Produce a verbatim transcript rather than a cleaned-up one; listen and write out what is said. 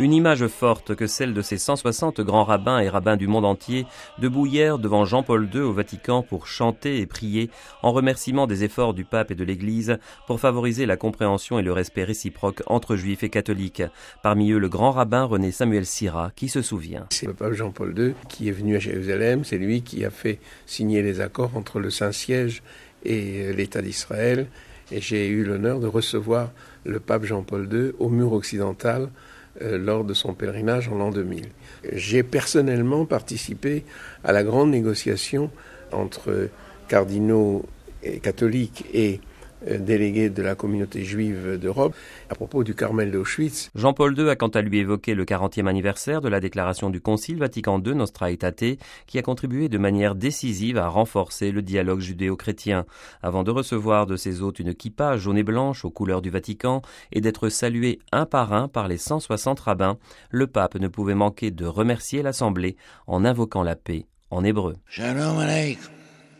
Une image forte que celle de ces cent soixante grands rabbins et rabbins du monde entier debout hier devant Jean-Paul deux au Vatican pour chanter et prier en remerciement des efforts du pape et de l'Église pour favoriser la compréhension et le respect réciproque entre juifs et catholiques. Parmi eux, le grand rabbin René Samuel Sira qui se souvient. C'est le pape Jean-Paul deux qui est venu à Jérusalem, c'est lui qui a fait signer les accords entre le Saint-Siège et l'État d'Israël. Et j'ai eu l'honneur de recevoir le pape Jean-Paul deux au mur occidental euh, lors de son pèlerinage en l'an deux mille. J'ai personnellement participé à la grande négociation entre cardinaux et catholiques et euh, délégués de la communauté juive d'Europe à propos du Carmel d'Auschwitz. Jean-Paul deux a quant à lui évoqué le quarantième anniversaire de la déclaration du Concile Vatican deux Nostra Aetate qui a contribué de manière décisive à renforcer le dialogue judéo-chrétien. Avant de recevoir de ses hôtes une kippa jaune et blanche aux couleurs du Vatican et d'être salué un par un par les cent soixante rabbins, le pape ne pouvait manquer de remercier l'Assemblée en invoquant la paix en hébreu. Shalom aleichem.